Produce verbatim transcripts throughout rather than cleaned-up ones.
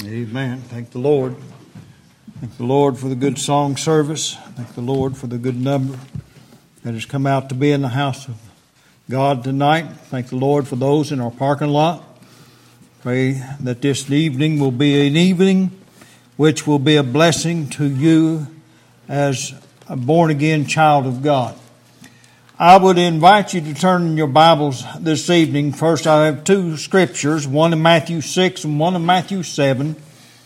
Amen. Thank the Lord. Thank the Lord for the good song service. Thank the Lord for the good number that has come out to be in the house of God tonight. Thank the Lord for those in our parking lot. Pray that this evening will be an evening which will be a blessing to you as a born-again child of God. I would invite you to turn in your Bibles this evening. First, I have two scriptures, one in Matthew six and one in Matthew seven.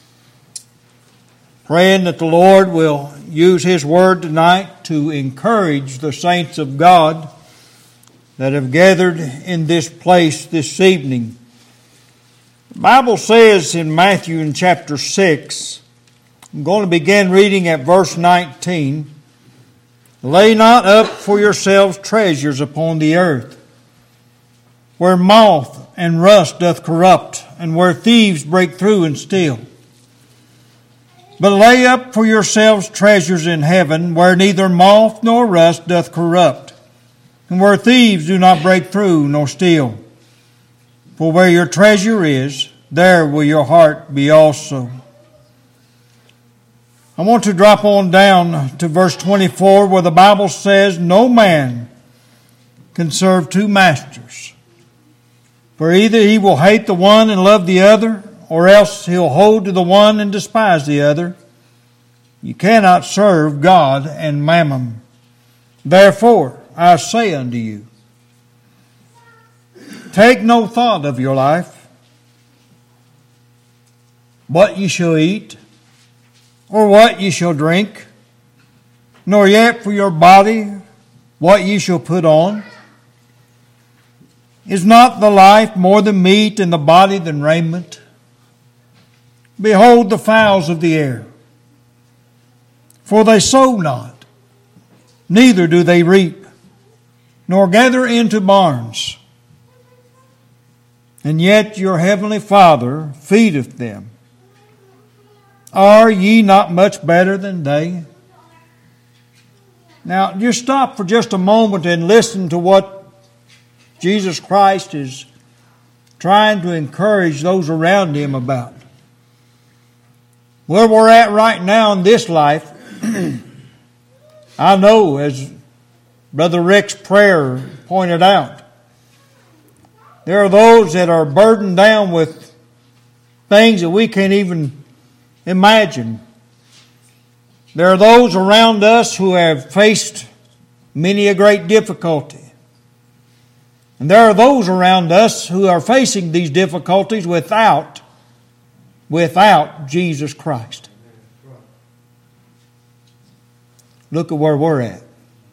Praying that the Lord will use His Word tonight to encourage the saints of God that have gathered in this place this evening. The Bible says in Matthew in chapter six, I'm going to begin reading at verse nineteen. Lay not up for yourselves treasures upon the earth, where moth and rust doth corrupt, and where thieves break through and steal. But lay up for yourselves treasures in heaven, where neither moth nor rust doth corrupt, and where thieves do not break through nor steal. For where your treasure is, there will your heart be also. I want to drop on down to verse twenty-four, where the Bible says, no man can serve two masters. For either he will hate the one and love the other, or else he'll hold to the one and despise the other. You cannot serve God and mammon. Therefore, I say unto you, take no thought of your life, what ye shall eat, or what ye shall drink, nor yet for your body what ye shall put on. Is not the life more than meat, and the body than raiment? Behold the fowls of the air, for they sow not, neither do they reap, nor gather into barns, and yet your heavenly Father feedeth them. Are ye not much better than they? Now, just stop for just a moment and listen to what Jesus Christ is trying to encourage those around Him about. Where we're at right now in this life, I know, as Brother Rick's prayer pointed out, there are those that are burdened down with things that we can't even imagine. There are those around us who have faced many a great difficulty. And there are those around us who are facing these difficulties without, without Jesus Christ. Look at where we're at.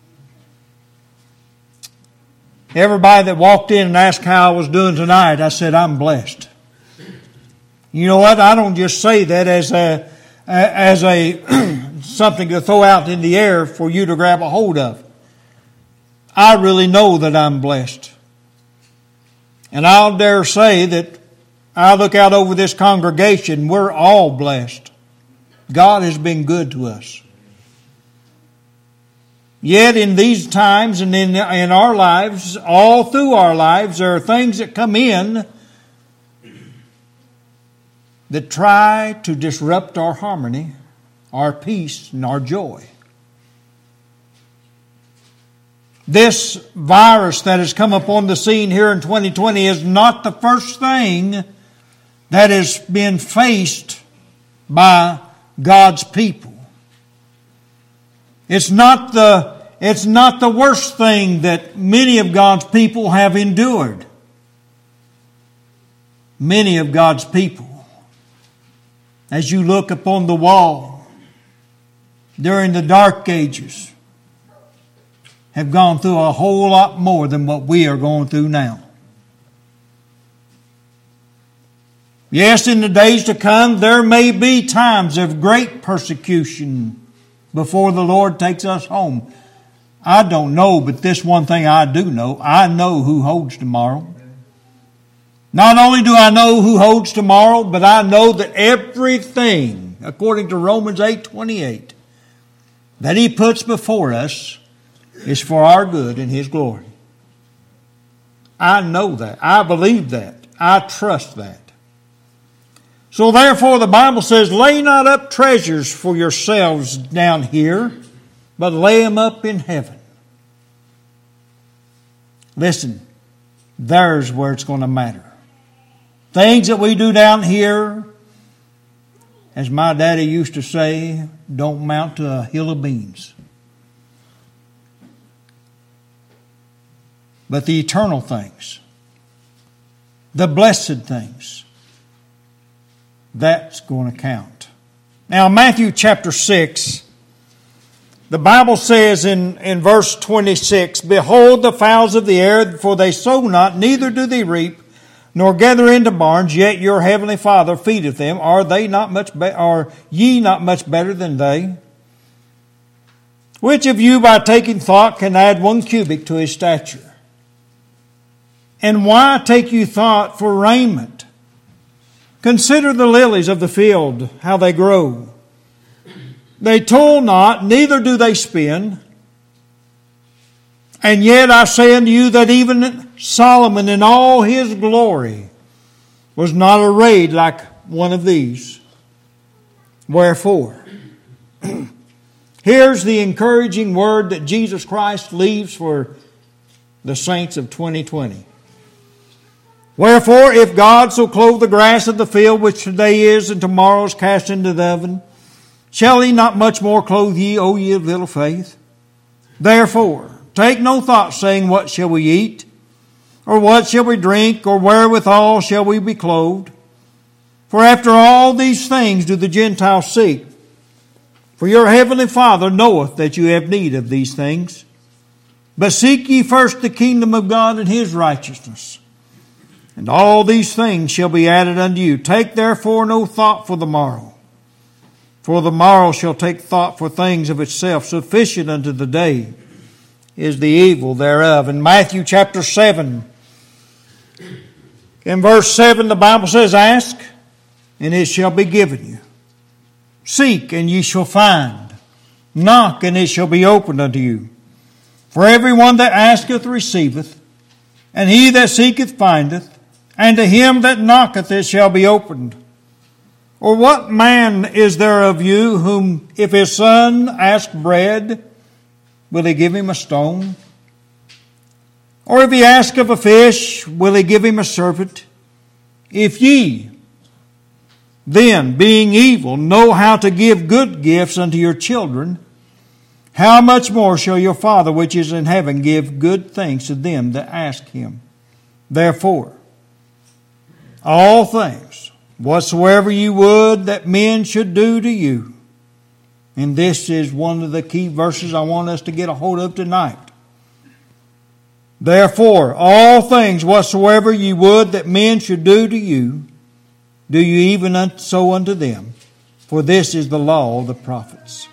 Everybody that walked in and asked how I was doing tonight, I said, I'm blessed. You know what? I don't just say that as a as a something to throw out in the air for you to grab a hold of. I really know that I'm blessed. And I'll dare say that I look out over this congregation, we're all blessed. God has been good to us. Yet in these times and in, in our lives, all through our lives, there are things that come in that try to disrupt our harmony, our peace, and our joy. This virus that has come upon the scene here in twenty twenty is not the first thing that has been faced by God's people. It's not the, it's not the worst thing that many of God's people have endured. Many of God's people, as you look upon the wall during the dark ages, have gone through a whole lot more than what we are going through now. Yes, in the days to come, there may be times of great persecution before the Lord takes us home. I don't know, but this one thing I do know, I know who holds tomorrow. Not only do I know who holds tomorrow, but I know that everything, according to Romans eight twenty-eight, that He puts before us is for our good and His glory. I know that. I believe that. I trust that. So therefore the Bible says, lay not up treasures for yourselves down here, but lay them up in heaven. Listen, there's where it's going to matter. Things that we do down here, as my daddy used to say, don't mount to a hill of beans. But the eternal things, the blessed things, that's going to count. Now, Matthew chapter six, the Bible says in, in verse twenty-six, behold the fowls of the air, for they sow not, neither do they reap, nor gather into barns, yet your heavenly Father feedeth them. Are they not much be- are ye not much better than they? Which of you by taking thought can add one cubit to his stature? And why take you thought for raiment? Consider the lilies of the field, how they grow. They toil not, neither do they spin. And yet I say unto you that even Solomon in all his glory was not arrayed like one of these. Wherefore, here's the encouraging word that Jesus Christ leaves for the saints of twenty twenty. Wherefore, if God so clothe the grass of the field, which today is and tomorrow is cast into the oven, shall He not much more clothe ye, O ye of little faith? Therefore, take no thought, saying, what shall we eat? Or what shall we drink? Or wherewithal shall we be clothed? For after all these things do the Gentiles seek. For your heavenly Father knoweth that you have need of these things. But seek ye first the kingdom of God and His righteousness, and all these things shall be added unto you. Take therefore no thought for the morrow, for the morrow shall take thought for things of itself. Sufficient unto the day is the evil thereof. In Matthew chapter seven, in verse seven, the Bible says, ask, and it shall be given you. Seek, and ye shall find. Knock, and it shall be opened unto you. For everyone that asketh receiveth, and he that seeketh findeth, and to him that knocketh it shall be opened. Or what man is there of you whom, if his son ask bread, will he give him a stone? Or if he ask of a fish, will he give him a serpent? If ye, then, being evil, know how to give good gifts unto your children, how much more shall your Father which is in heaven give good things to them that ask Him? Therefore, all things, whatsoever you would that men should do to you. And this is one of the key verses I want us to get a hold of tonight. Therefore, all things whatsoever you would that men should do to you, do you even so unto them. For this is the law of the prophets.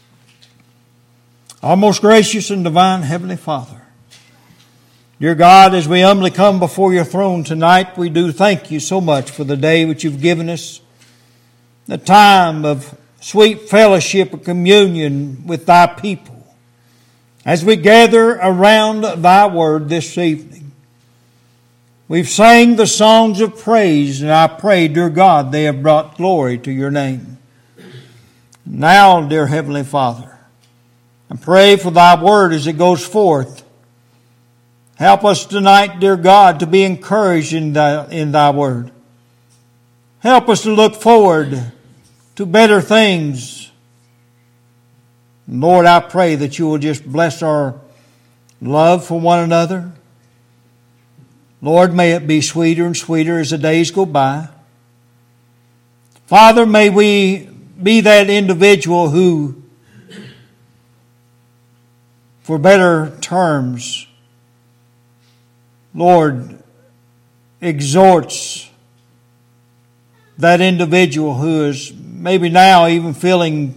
Our most gracious and divine Heavenly Father, dear God, as we humbly come before your throne tonight, we do thank you so much for the day which you've given us, the time of sweet fellowship and communion with thy people, as we gather around thy word this evening. We've sang the songs of praise, and I pray, dear God, they have brought glory to your name. Now, dear Heavenly Father, I pray for thy word as it goes forth. Help us tonight, dear God, to be encouraged in thy, in thy word. Help us to look forward to better things. Lord, I pray that you will just bless our love for one another. Lord, may it be sweeter and sweeter as the days go by. Father, may we be that individual who, for better terms, Lord, exhorts that individual who is maybe now even feeling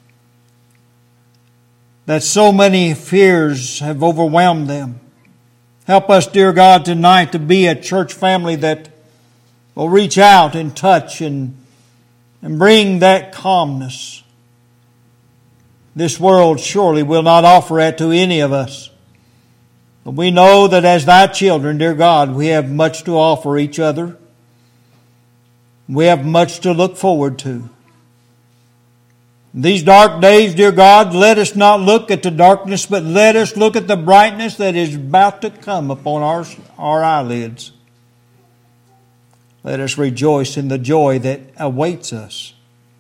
that so many fears have overwhelmed them. Help us, dear God, tonight to be a church family that will reach out and touch and, and bring that calmness. This world surely will not offer that to any of us. But we know that as thy children, dear God, we have much to offer each other. We have much to look forward to. These dark days, dear God, let us not look at the darkness, but let us look at the brightness that is about to come upon our, our eyelids. Let us rejoice in the joy that awaits us.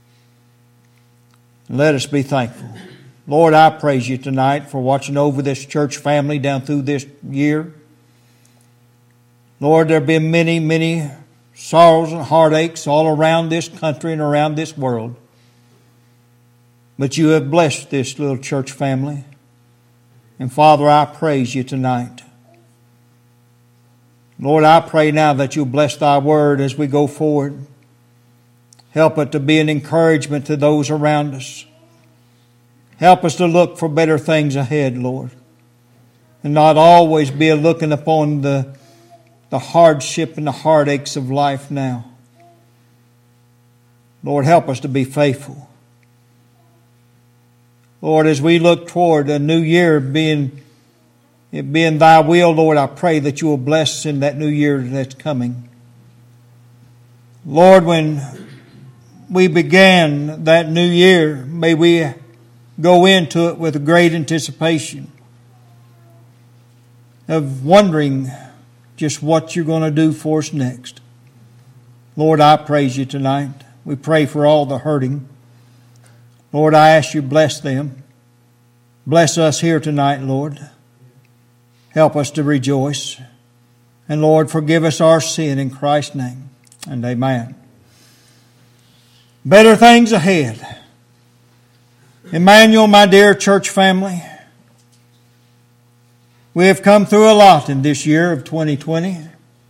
Let us be thankful. Lord, I praise you tonight for watching over this church family down through this year. Lord, there have been many, many sorrows and heartaches all around this country and around this world. But you have blessed this little church family. And Father, I praise you tonight. Lord, I pray now that you'll bless thy word as we go forward. Help it to be an encouragement to those around us. Help us to look for better things ahead, Lord. And not always be a looking upon the, the hardship and the heartaches of life now. Lord, help us to be faithful. Lord, as we look toward a new year being, it being thy will, Lord, I pray that you will bless in that new year that's coming. Lord, when we began that new year, may we go into it with a great anticipation of wondering just what you're going to do for us next. Lord, I praise you tonight. We pray for all the hurting. Lord, I ask you bless them. Bless us here tonight, Lord. Help us to rejoice. And Lord, forgive us our sin in Christ's name. And amen. Better things ahead. Emmanuel, my dear church family, we have come through a lot in this year of twenty twenty.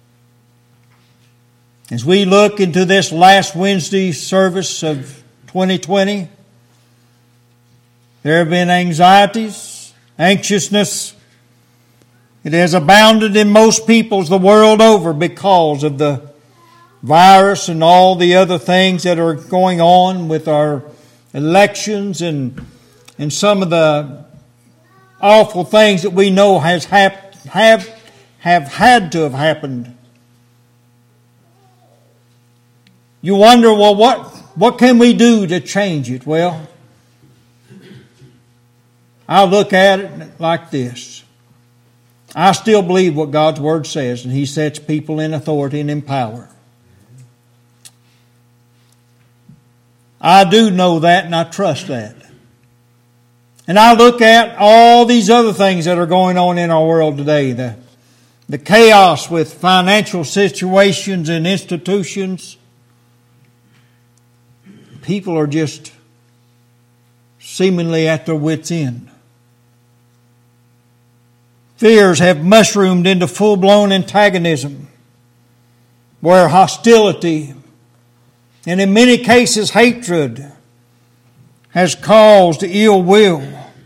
As we look into this last Wednesday service of twenty twenty, there have been anxieties, anxiousness. It has abounded in most peoples the world over because of the virus and all the other things that are going on with our elections and and some of the awful things that we know has hap- have have had to have happened. You wonder, well, what what can we do to change it? Well, I look at it like this. I still believe what God's Word says, and He sets people in authority and in power. I do know that, and I trust that. And I look at all these other things that are going on in our world today. The, the chaos with financial situations and institutions. People are just seemingly at their wits' end. Fears have mushroomed into full-blown antagonism, where hostility and in many cases hatred has caused ill will.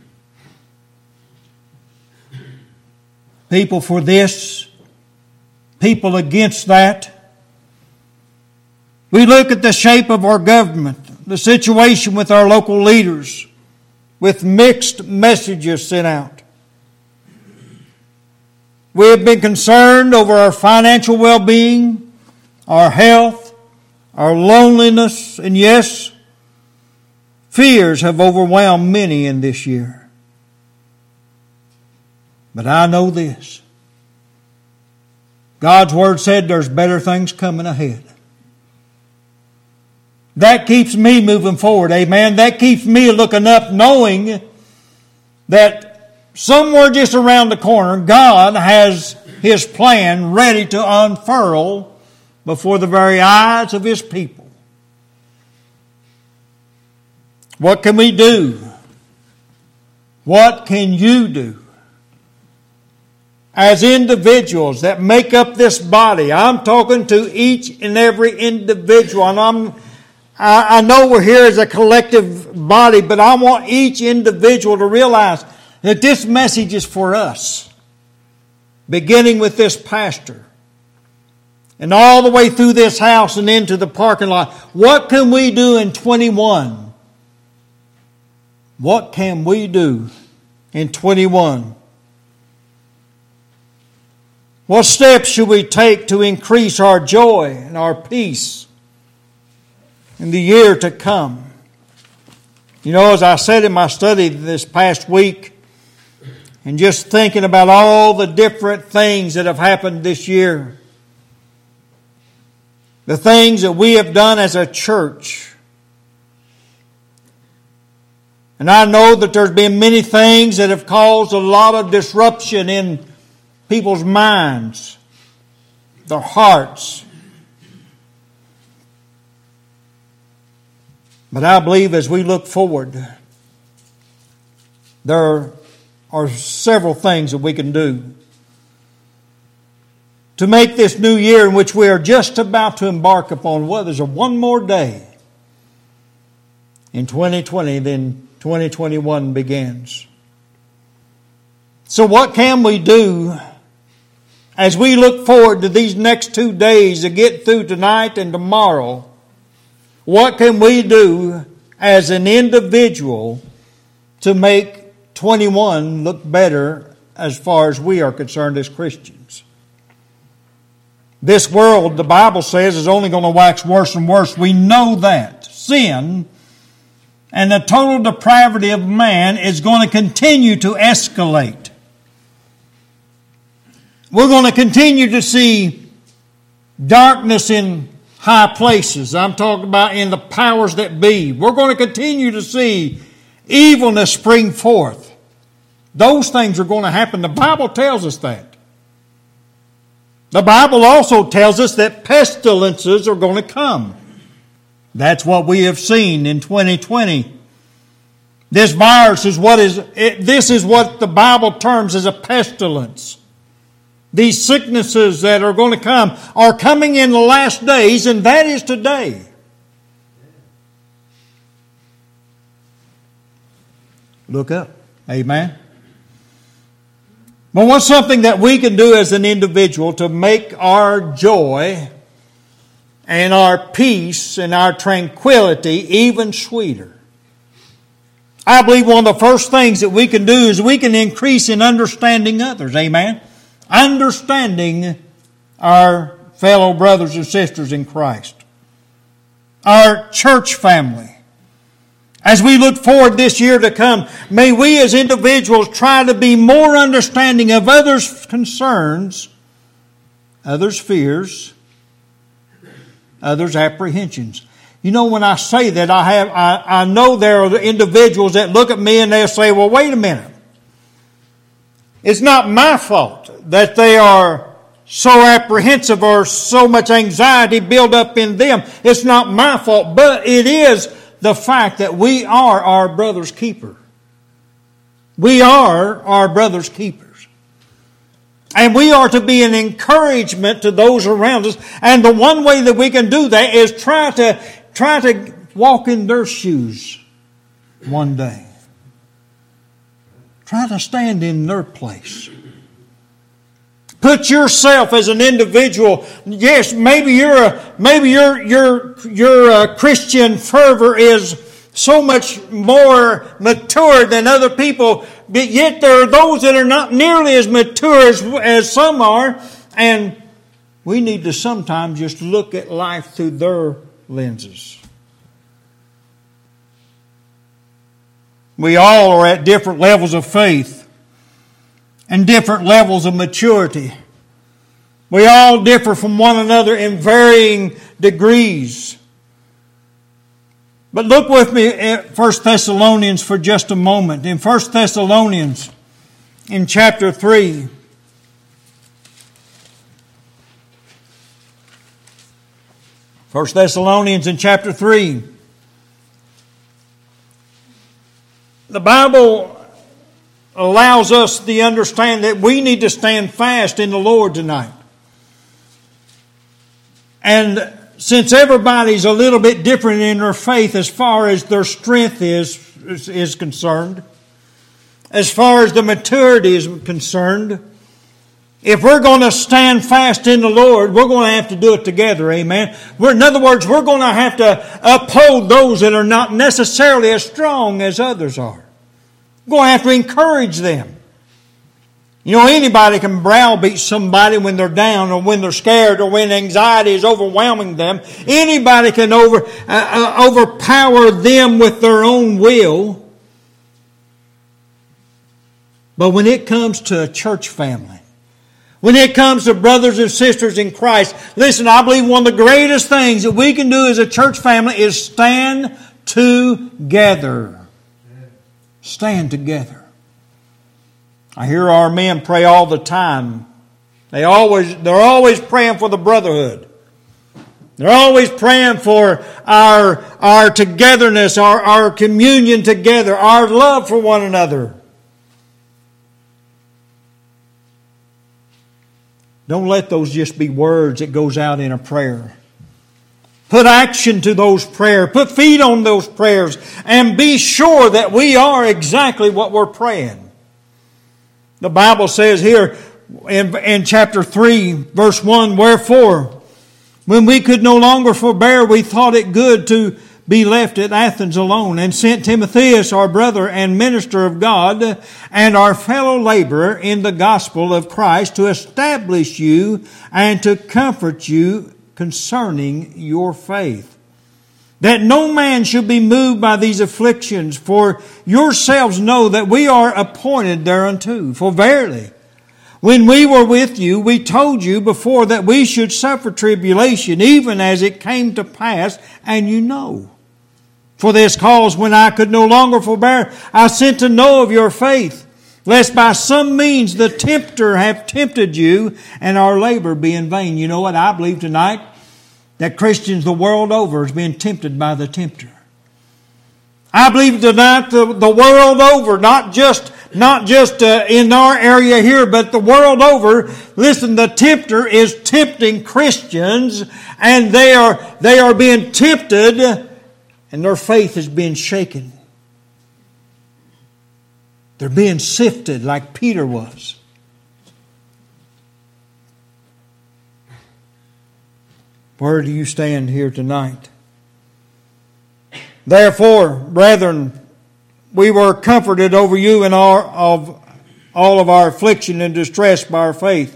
People for this, people against that. We look at the shape of our government, the situation with our local leaders, with mixed messages sent out. We have been concerned over our financial well-being, our health, our loneliness, and yes, fears have overwhelmed many in this year. But I know this. God's Word said there's better things coming ahead. That keeps me moving forward, amen. That keeps me looking up, knowing that somewhere just around the corner, God has His plan ready to unfurl before the very eyes of His people. What can we do? What can you do? As individuals that make up this body, I'm talking to each and every individual, and I'm, I, I know we're here as a collective body, but I want each individual to realize that this message is for us, beginning with this pastor and all the way through this house and into the parking lot. What can we do in twenty-one? What can we do in twenty-one? What steps should we take to increase our joy and our peace in the year to come. You know, as I said in my study this past week, and just thinking about all the different things that have happened this year, the things that we have done as a church. And I know that there's been many things that have caused a lot of disruption in people's minds, their hearts. But I believe as we look forward, there are several things that we can do to make this new year in which we are just about to embark upon. Well, there's a one more day in twenty twenty, then twenty twenty-one begins. So what can we do as we look forward to these next two days to get through tonight and tomorrow? What can we do as an individual to make twenty-one look better as far as we are concerned as Christians? This world, the Bible says, is only going to wax worse and worse. We know that. Sin and the total depravity of man is going to continue to escalate. We're going to continue to see darkness in high places. I'm talking about in the powers that be. We're going to continue to see evilness spring forth. Those things are going to happen. The Bible tells us that. The Bible also tells us that pestilences are going to come. That's what we have seen in twenty twenty. This virus is what is, it, this is what the Bible terms as a pestilence. These sicknesses that are going to come are coming in the last days, and that is today. Look up. Amen. But what's something that we can do as an individual to make our joy and our peace and our tranquility even sweeter? I believe one of the first things that we can do is we can increase in understanding others. Amen. Understanding our fellow brothers and sisters in Christ. Our church family. As we look forward this year to come, may we as individuals try to be more understanding of others' concerns, others' fears, others' apprehensions. You know, when I say that, I have I, I know there are individuals that look at me and they'll say, well, wait a minute. It's not my fault that they are so apprehensive or so much anxiety built up in them. It's not my fault, but it is the fact that we are our brother's keeper. We are our brother's keepers. And we are to be an encouragement to those around us. And the one way that we can do that is try to try to walk in their shoes one day. Try to stand in their place. Put yourself as an individual. Yes, maybe you're a, maybe your your your uh, Christian fervor is so much more mature than other people, but yet there are those that are not nearly as mature as, as some are, and we need to sometimes just look at life through their lenses. We all are at different levels of faith and different levels of maturity. We all differ from one another in varying degrees. But look with me at First Thessalonians for just a moment. In First Thessalonians, in chapter three, First Thessalonians in chapter three, the Bible allows us to understand that we need to stand fast in the Lord tonight. And since everybody's a little bit different in their faith as far as their strength is, is, is concerned, as far as the maturity is concerned, if we're going to stand fast in the Lord, we're going to have to do it together, amen? We're, in other words, we're going to have to uphold those that are not necessarily as strong as others are. We're going to have to encourage them. You know, anybody can browbeat somebody when they're down or when they're scared or when anxiety is overwhelming them. Anybody can over, uh, uh, overpower them with their own will. But when it comes to a church family, when it comes to brothers and sisters in Christ, listen, I believe one of the greatest things that we can do as a church family is stand together. Stand together. I hear our men pray all the time. They always, they're always praying for the brotherhood. They're always praying for our, our togetherness, our, our communion together, our love for one another. Don't let those just be words that goes out in a prayer. Put action to those prayers. Put feet on those prayers. And be sure that we are exactly what we're praying. The Bible says here in, in chapter three, verse one, wherefore, when we could no longer forbear, we thought it good to be left at Athens alone, and sent Timotheus, our brother and minister of God, and our fellow laborer in the gospel of Christ, to establish you and to comfort you concerning your faith. That no man should be moved by these afflictions, for yourselves know that we are appointed thereunto. For verily, when we were with you, we told you before that we should suffer tribulation, even as it came to pass, and you know. For this cause, when I could no longer forbear, I sent to know of your faith, lest by some means the tempter have tempted you, and our labor be in vain. You know what I believe tonight? That Christians the world over is being tempted by the tempter. I believe tonight the, the world over, not just not just uh, in our area here, but the world over. Listen, the tempter is tempting Christians, and they are they are being tempted, and their faith is being shaken. They're being sifted like Peter was. Where do you stand here tonight? Therefore, brethren, we were comforted over you in all of all of our affliction and distress by our faith.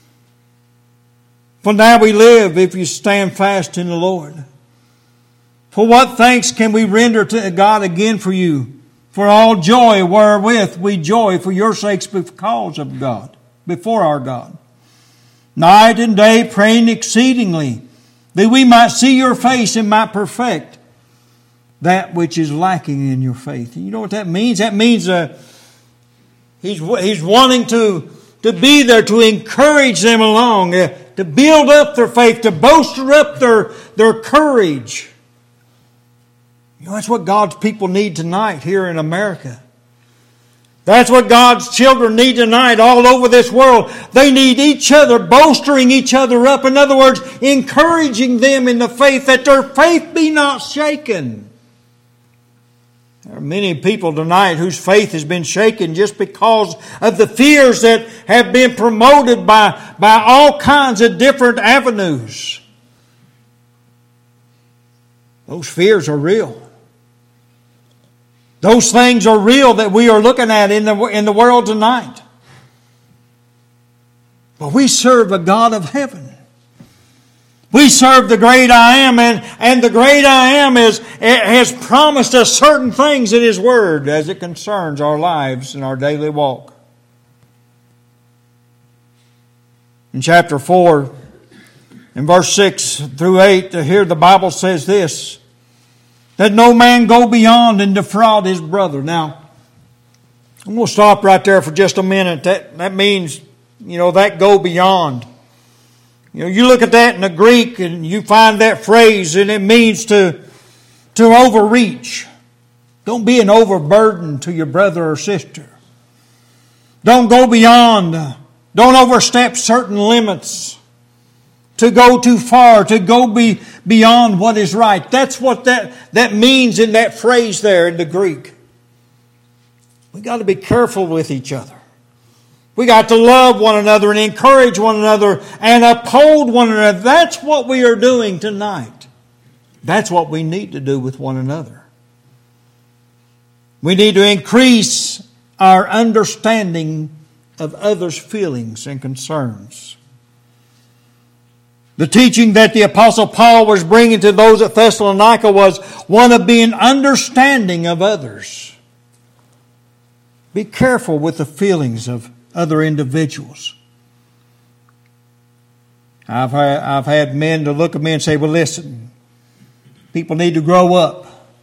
For now we live if you stand fast in the Lord. For what thanks can we render to God again for you? For all joy wherewith we joy for your sakes because of God, before our God. Night and day praying exceedingly, that we might see your face and might perfect that which is lacking in your faith. And you know what that means? That means uh, he's he's wanting to, to be there to encourage them along, uh, to build up their faith, to bolster up their, their courage. You know, that's what God's people need tonight here in America. That's what God's children need tonight all over this world. They need each other, bolstering each other up. In other words, encouraging them in the faith, that their faith be not shaken. There are many people tonight whose faith has been shaken just because of the fears that have been promoted by, by all kinds of different avenues. Those fears are real. Those things are real that we are looking at in the, in the world tonight. But we serve a God of heaven. We serve the great I am, and, and the great I am is, has promised us certain things in His Word as it concerns our lives and our daily walk. In chapter four, in verse six through eight, here the Bible says this, that no man go beyond and defraud his brother. Now, I'm going to stop right there for just a minute. That, that means, you know, that go beyond. You know, you look at that in the Greek and you find that phrase, and it means to, to overreach. Don't be an overburden to your brother or sister. Don't go beyond. Don't overstep certain limits. To go too far, to go be beyond what is right. That's what that, that means in that phrase there in the Greek. We got to be careful with each other. We got to love one another and encourage one another and uphold one another. That's what we are doing tonight. That's what we need to do with one another. We need to increase our understanding of others' feelings and concerns. The teaching that the Apostle Paul was bringing to those at Thessalonica was one of being understanding of others. Be careful with the feelings of other individuals. I've had, I've had men to look at me and say, well, listen, people need to grow up.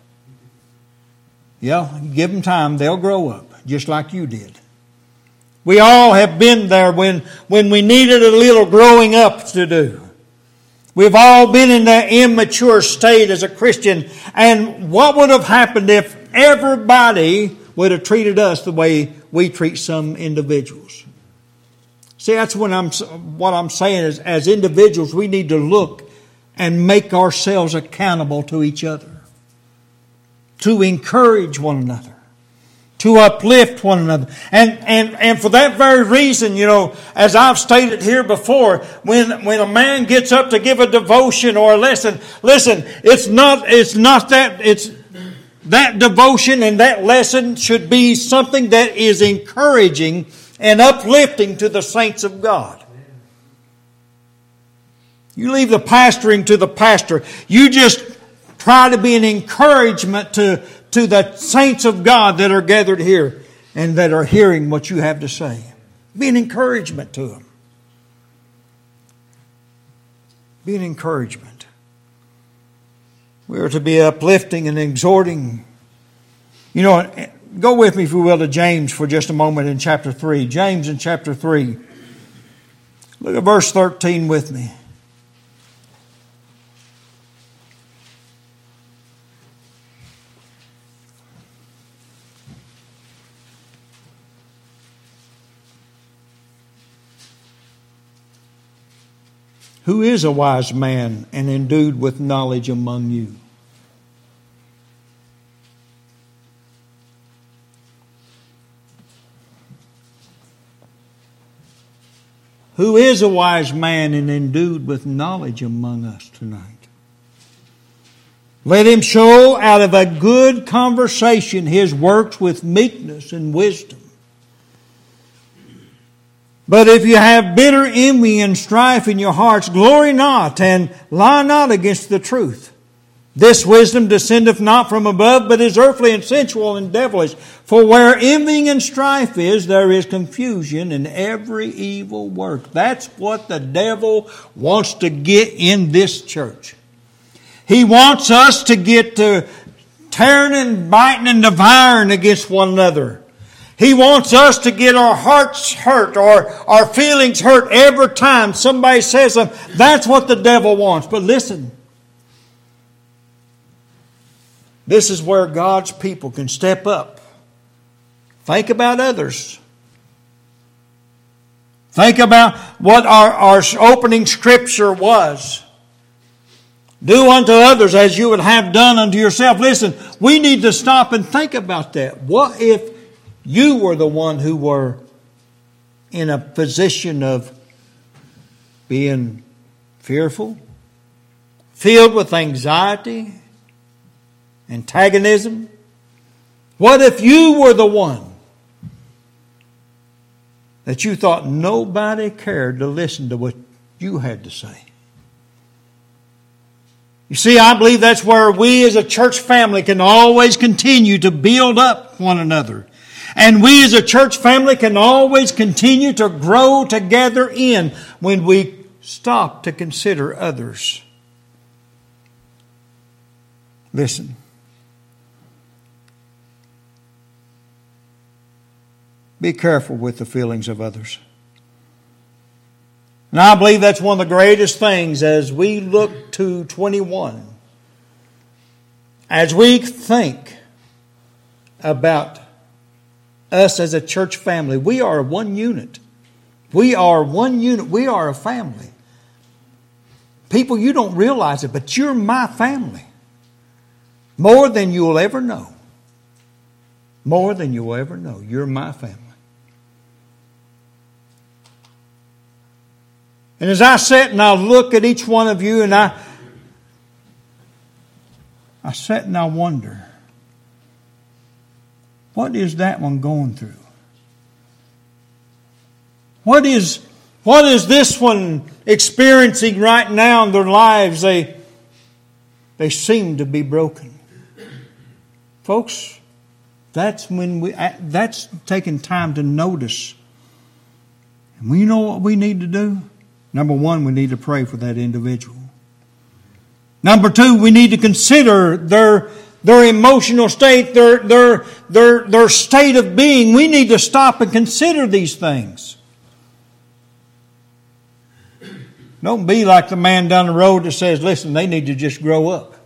Yeah, give them time, they'll grow up, just like you did. We all have been there when, when we needed a little growing up to do. We've all been in that immature state as a Christian. And what would have happened if everybody would have treated us the way we treat some individuals? See, that's what I'm, what I'm saying is, as individuals, we need to look and make ourselves accountable to each other, to encourage one another, to uplift one another. And, and, and for that very reason, you know, as I've stated here before, when, when a man gets up to give a devotion or a lesson, listen, it's not, it's not that, it's, that devotion and that lesson should be something that is encouraging and uplifting to the saints of God. You leave the pastoring to the pastor. You just try to be an encouragement to, to the saints of God that are gathered here and that are hearing what you have to say. Be an encouragement to them. Be an encouragement. We are to be uplifting and exhorting. You know, go with me, if you will, to James for just a moment in chapter three. James in chapter three. Look at verse thirteen with me. Who is a wise man and endued with knowledge among you? Who is a wise man and endued with knowledge among us tonight? Let him show out of a good conversation his works with meekness and wisdom. But if you have bitter envy and strife in your hearts, glory not and lie not against the truth. This wisdom descendeth not from above, but is earthly and sensual and devilish. For where envying and strife is, there is confusion in every evil work. That's what the devil wants to get in this church. He wants us to get to tearing and biting and devouring against one another. He wants us to get our hearts hurt or our feelings hurt every time somebody says something. That's what the devil wants. But listen, this is where God's people can step up. Think about others. Think about what our, our opening scripture was. Do unto others as you would have done unto yourself. Listen, we need to stop and think about that. What if you were the one who were in a position of being fearful, filled with anxiety, antagonism? What if you were the one that you thought nobody cared to listen to what you had to say? You see, I believe that's where we as a church family can always continue to build up one another. And we as a church family can always continue to grow together in when we stop to consider others. Listen. Be careful with the feelings of others. And I believe that's one of the greatest things as we look to twenty-one. As we think about us as a church family. We are one unit. We are one unit. We are a family. People, you don't realize it, but you're my family. More than you'll ever know. More than you'll ever know. You're my family. And as I sit and I look at each one of you and I, I sit and I wonder, what is that one going through? What is, what is this one experiencing right now in their lives? They, they seem to be broken. Folks, that's when we, that's taking time to notice. And we know what we need to do. Number one, we need to pray for that individual. Number two, we need to consider their, their emotional state, their, their, their, their state of being. We need to stop and consider these things. Don't be like the man down the road that says, listen, they need to just grow up.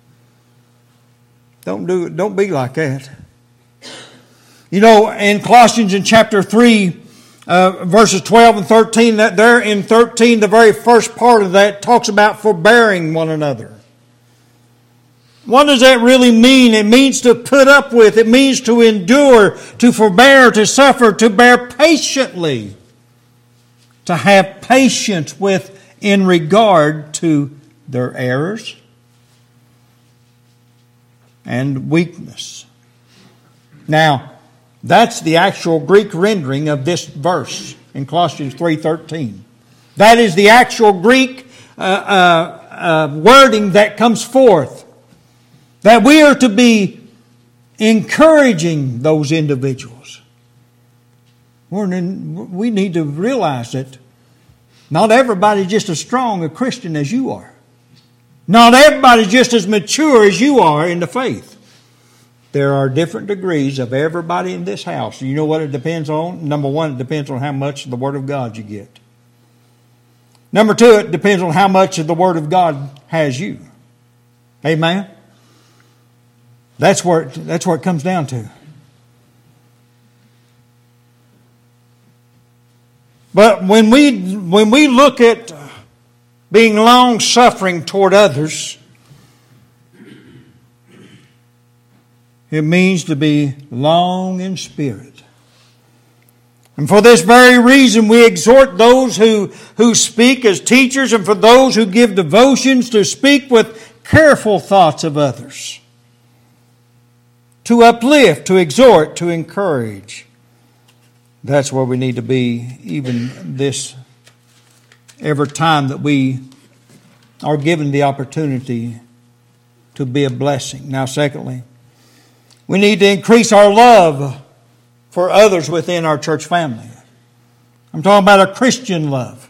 Don't do it. Don't be like that. You know, in Colossians in chapter three, uh, verses twelve and thirteen, that there in thirteen, the very first part of that talks about forbearing one another. What does that really mean? It means to put up with. It means to endure, to forbear, to suffer, to bear patiently. To have patience with in regard to their errors and weakness. Now, that's the actual Greek rendering of this verse in Colossians three thirteen. That is the actual Greek uh, uh, uh, wording that comes forth. That we are to be encouraging those individuals. We're in, we need to realize that not everybody's just as strong a Christian as you are. Not everybody's just as mature as you are in the faith. There are different degrees of everybody in this house. You know what it depends on? Number one, it depends on how much of the Word of God you get. Number two, it depends on how much of the Word of God has you. Amen? That's where it, that's where it comes down to. But when we when we look at being long-suffering toward others, it means to be long in spirit. And for this very reason, we exhort those who, who speak as teachers and for those who give devotions to speak with careful thoughts of others. To uplift, to exhort, to encourage. That's where we need to be even this, every time that we are given the opportunity to be a blessing. Now, secondly, we need to increase our love for others within our church family. I'm talking about a Christian love.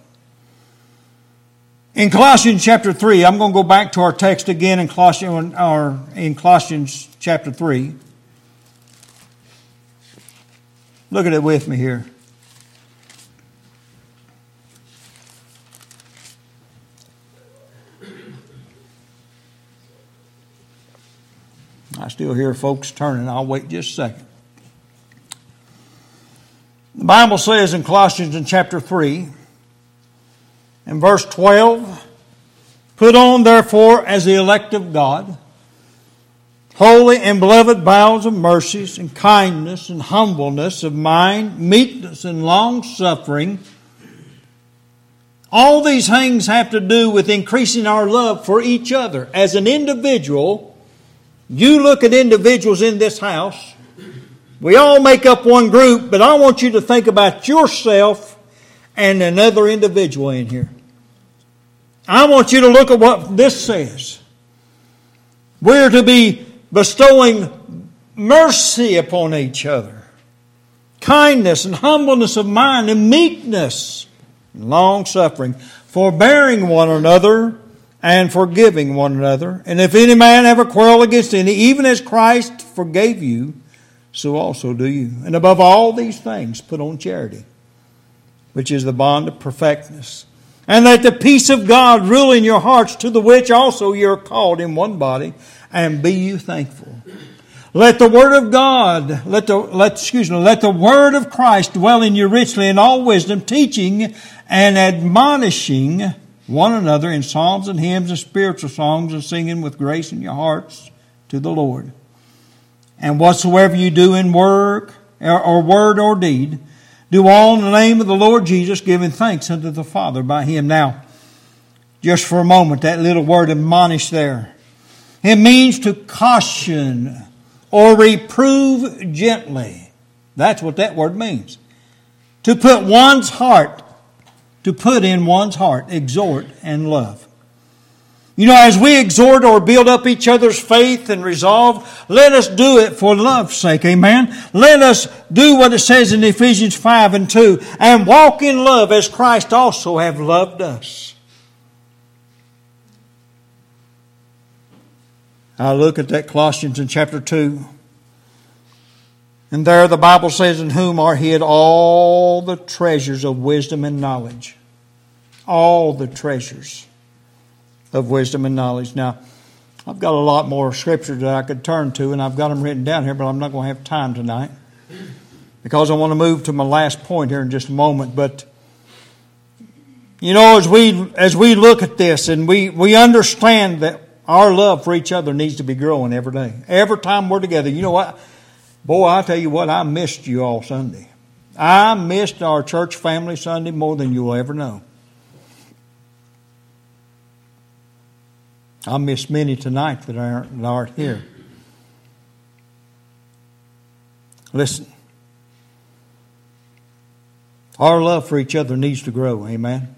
In Colossians chapter three, I'm going to go back to our text again in Colossians, or in Colossians chapter three. Look at it with me here. I still hear folks turning. I'll wait just a second. The Bible says in Colossians in chapter three, in verse twelve, put on therefore as the elect of God, holy and beloved bowels of mercies and kindness and humbleness of mind, meekness and long-suffering. All these things have to do with increasing our love for each other. As an individual, you look at individuals in this house, we all make up one group, but I want you to think about yourself and another individual in here. I want you to look at what this says. We're to be bestowing mercy upon each other, kindness and humbleness of mind and meekness and long-suffering, forbearing one another and forgiving one another. And if any man have a quarrel against any, even as Christ forgave you, so also do you. And above all these things, put on charity, which is the bond of perfectness. And let the peace of God rule in your hearts, to the which also you are called in one body, and be you thankful. Let the word of God, let the let excuse me, let the word of Christ dwell in you richly in all wisdom, teaching and admonishing one another in psalms and hymns and spiritual songs, and singing with grace in your hearts to the Lord. And whatsoever you do in work or, or word or deed, do all in the name of the Lord Jesus, giving thanks unto the Father by Him. Now, just for a moment, that little word admonish there. It means to caution or reprove gently. That's what that word means. To put one's heart, to put in one's heart, exhort and love. You know, as we exhort or build up each other's faith and resolve, let us do it for love's sake. Amen. Let us do what it says in Ephesians five and two, and walk in love as Christ also hath loved us. I look at that Colossians in chapter two. And there the Bible says, in whom are hid all the treasures of wisdom and knowledge. All the treasures of wisdom and knowledge. Now, I've got a lot more scripture that I could turn to, and I've got them written down here, but I'm not going to have time tonight because I want to move to my last point here in just a moment. But, you know, as we as we look at this and we, we understand that our love for each other needs to be growing every day. Every time we're together. You know what? Boy, I tell you what, I missed you all Sunday. I missed our church family Sunday more than you'll ever know. I missed many tonight that aren't, that aren't here. Listen. Our love for each other needs to grow. Amen.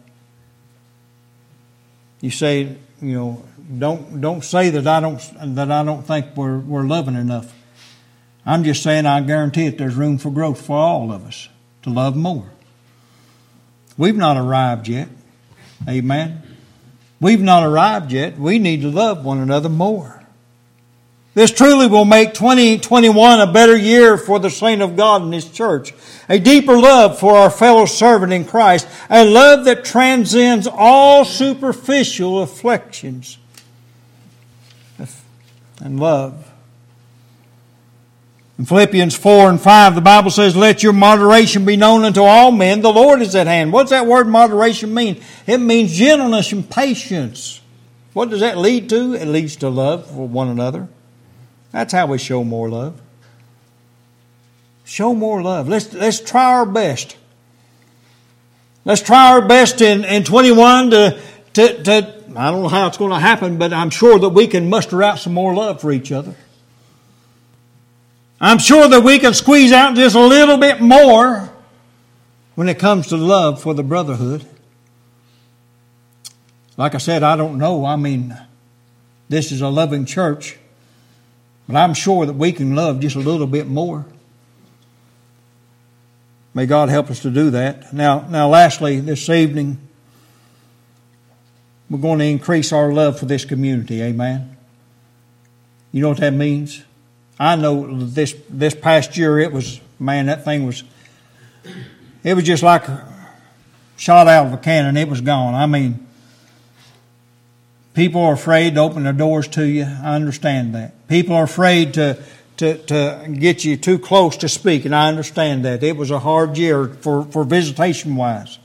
You say, you know, don't don't say that I don't that I don't think we're we're loving enough. I'm just saying I guarantee it there's room for growth for all of us to love more. We've not arrived yet. Amen. We've not arrived yet. We need to love one another more. This truly will make twenty twenty-one a better year for the saint of God and His church. A deeper love for our fellow servant in Christ. A love that transcends all superficial afflictions. And love. In Philippians four and five, the Bible says, let your moderation be known unto all men. The Lord is at hand. What's that word moderation mean? It means gentleness and patience. What does that lead to? It leads to love for one another. That's how we show more love. Show more love. Let's, let's try our best. Let's try our best in, in twenty-one to, to, to, I don't know how it's going to happen, but I'm sure that we can muster out some more love for each other. I'm sure that we can squeeze out just a little bit more when it comes to love for the brotherhood. Like I said, I don't know. I mean, this is a loving church. But I'm sure that we can love just a little bit more. May God help us to do that. Now, now, lastly, this evening, we're going to increase our love for this community. Amen. You know what that means? I know this this past year it was, man, that thing was, it was just like a shot out of a cannon. It was gone. I mean, people are afraid to open their doors to you. I understand that. People are afraid to, to, to get you too close to speak, and I understand that. It was a hard year for, for visitation-wise.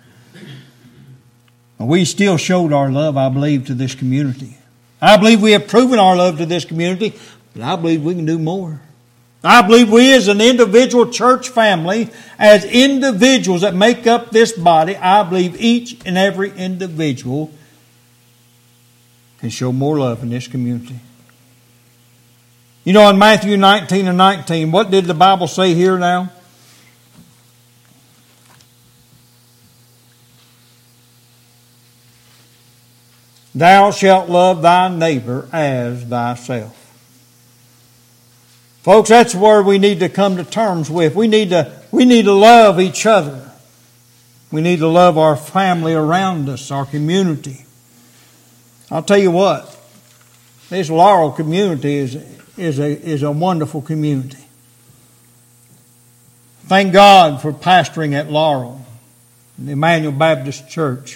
We still showed our love, I believe, to this community. I believe we have proven our love to this community. But I believe we can do more. I believe we as an individual church family, as individuals that make up this body, I believe each and every individual can show more love in this community. You know, in Matthew nineteen and nineteen, what did the Bible say here now? Thou shalt love thy neighbor as thyself. Folks, that's where we need to come to terms with. We need to, we need to love each other. We need to love our family around us, our community. I'll tell you what, this Laurel community is, is, a, is a wonderful community. Thank God for pastoring at Laurel, the Emmanuel Baptist Church.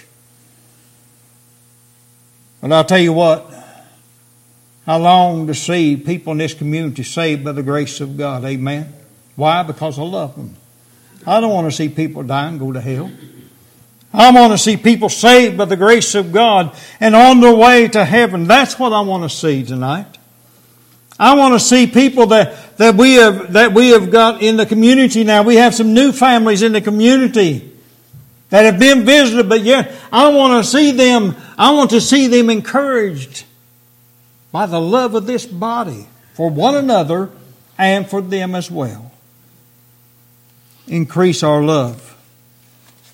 But I'll tell you what, I long to see people in this community saved by the grace of God. Amen. Why? Because I love them. I don't want to see people die and go to hell. I want to see people saved by the grace of God and on their way to heaven. That's what I want to see tonight. I want to see people that, that we have that we have got in the community now. We have some new families in the community that have been visited, but yet I want to see them, I want to see them encouraged by the love of this body for one another and for them as well. Increase our love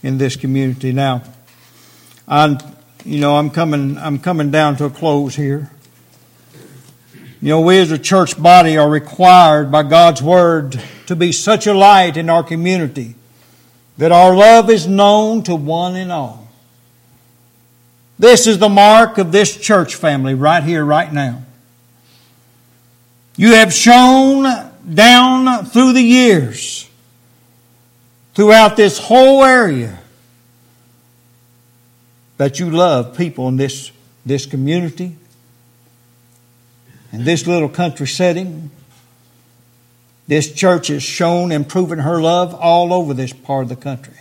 in this community. Now, I, you know, I'm coming, I'm coming down to a close here. You know, we as a church body are required by God's Word to be such a light in our community that our love is known to one and all. This is the mark of this church family right here, right now. You have shown down through the years, throughout this whole area, that you love people in this, this community, in this little country setting. This church has shown and proven her love all over this part of the country.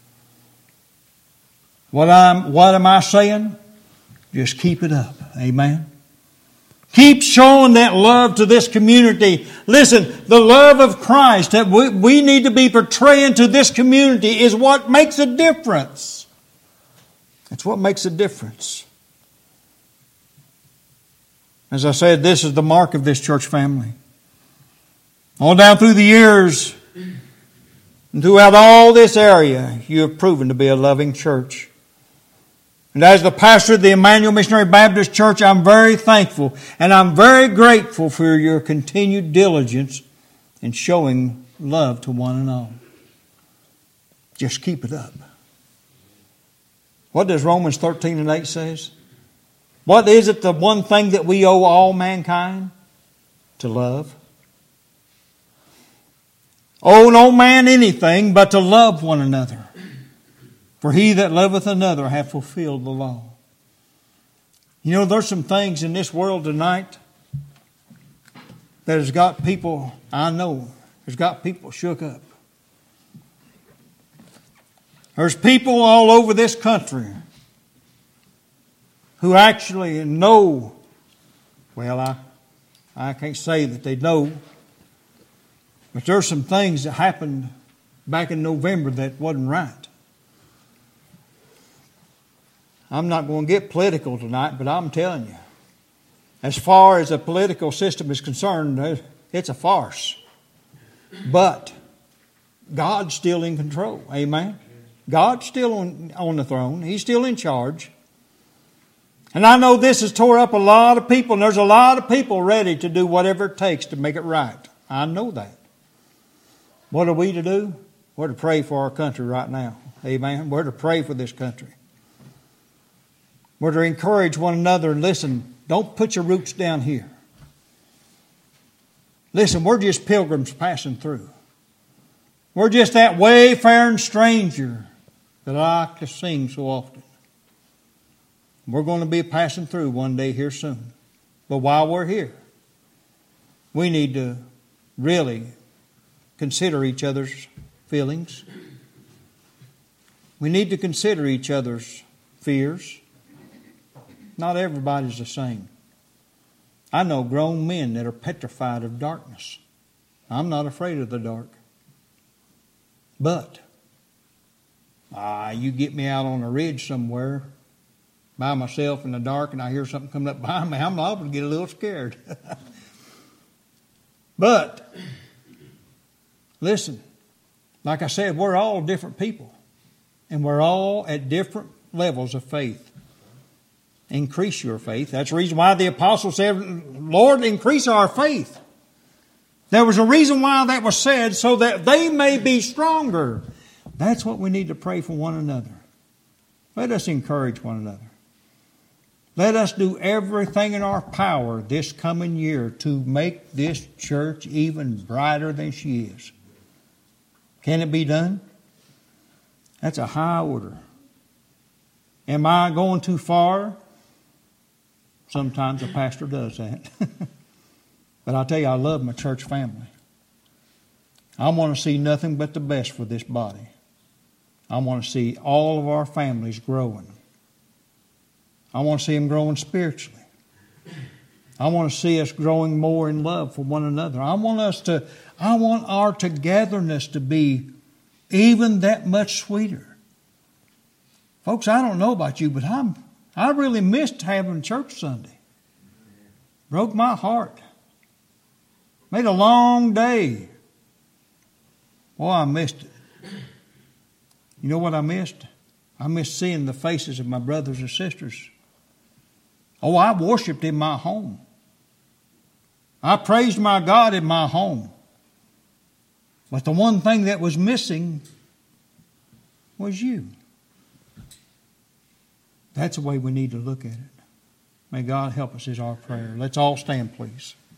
What I'm, what am I saying? Just keep it up. Amen. Keep showing that love to this community. Listen, the love of Christ that we, we need to be portraying to this community is what makes a difference. It's what makes a difference. As I said, this is the mark of this church family. All down through the years, and throughout all this area, you have proven to be a loving church. And as the pastor of the Emmanuel Missionary Baptist Church, I'm very thankful and I'm very grateful for your continued diligence in showing love to one and all. Just keep it up. What does Romans thirteen and eight says? What is it, the one thing that we owe all mankind? To love. Owe no man anything but to love one another. For he that loveth another hath fulfilled the law. You know, there's some things in this world tonight that has got people, I know, has got people shook up. There's people all over this country who actually know, well, I, I can't say that they know, but there's some things that happened back in November that wasn't right. I'm not going to get political tonight, but I'm telling you, as far as the political system is concerned, it's a farce. But God's still in control. Amen? God's still on, on the throne. He's still in charge. And I know this has tore up a lot of people, and there's a lot of people ready to do whatever it takes to make it right. I know that. What are we to do? We're to pray for our country right now. Amen? We're to pray for this country. We're to encourage one another and listen, don't put your roots down here. Listen, we're just pilgrims passing through. We're just that wayfaring stranger that I like to sing so often. We're going to be passing through one day here soon. But while we're here, we need to really consider each other's feelings. We need to consider each other's fears. Not everybody's the same. I know grown men that are petrified of darkness. I'm not afraid of the dark. But, ah, you get me out on a ridge somewhere by myself in the dark and I hear something coming up behind me, I'm liable to get a little scared. But, listen, like I said, we're all different people. And we're all at different levels of faith. Increase your faith. That's the reason why the apostle said, Lord, increase our faith. There was a reason why that was said, so that they may be stronger. That's what we need to pray for one another. Let us encourage one another. Let us do everything in our power this coming year to make this church even brighter than she is. Can it be done? That's a high order. Am I going too far? Sometimes a pastor does that. But I'll tell you, I love my church family. I want to see nothing but the best for this body. I want to see all of our families growing. I want to see them growing spiritually. I want to see us growing more in love for one another. I want us to, I want our togetherness to be even that much sweeter. Folks, I don't know about you, but I'm, I really missed having church Sunday. Broke my heart. Made a long day. Boy, I missed it. You know what I missed? I missed seeing the faces of my brothers and sisters. Oh, I worshiped in my home. I praised my God in my home. But the one thing that was missing was you. That's the way we need to look at it. May God help us is our prayer. Let's all stand, please.